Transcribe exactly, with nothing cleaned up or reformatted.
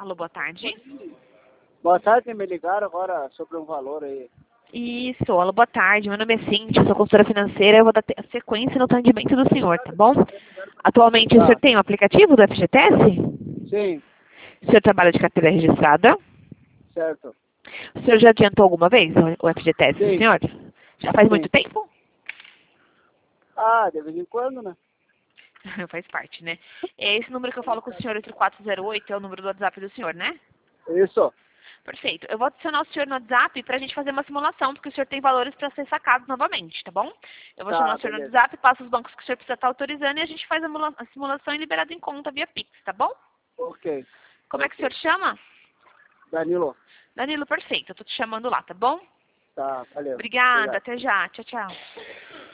Alô, boa tarde. Boa tarde, me ligaram agora sobre um valor aí. Isso, alô, boa tarde. Meu nome é Cintia, sou consultora financeira. Eu vou dar te- sequência no atendimento do senhor, tá bom? Atualmente, Tá. o senhor tem o aplicativo do F G T S? Sim, O senhor trabalha de carteira registrada? certo. O senhor já adiantou alguma vez o o F G T S, Sim. senhor? Já faz muito Sim. tempo? Ah, de vez em quando, né? Faz parte, né? É esse número que eu falo com o senhor, oito quatro zero oito, é o número do WhatsApp do senhor, né? Isso. Perfeito. Eu vou adicionar o senhor no WhatsApp para a gente fazer uma simulação, porque o senhor tem valores para ser sacados novamente, tá bom? Eu vou Tá, chamar o senhor no beleza. WhatsApp, passo os bancos que o senhor precisa estar autorizando e a gente faz a, mula- a simulação e liberado em conta via Pix, tá bom? Ok. Como é que o senhor chama? Danilo. Danilo, perfeito. Eu tô te chamando lá, tá bom? Tá, valeu. Obrigada, Obrigado. até já. Tchau, tchau.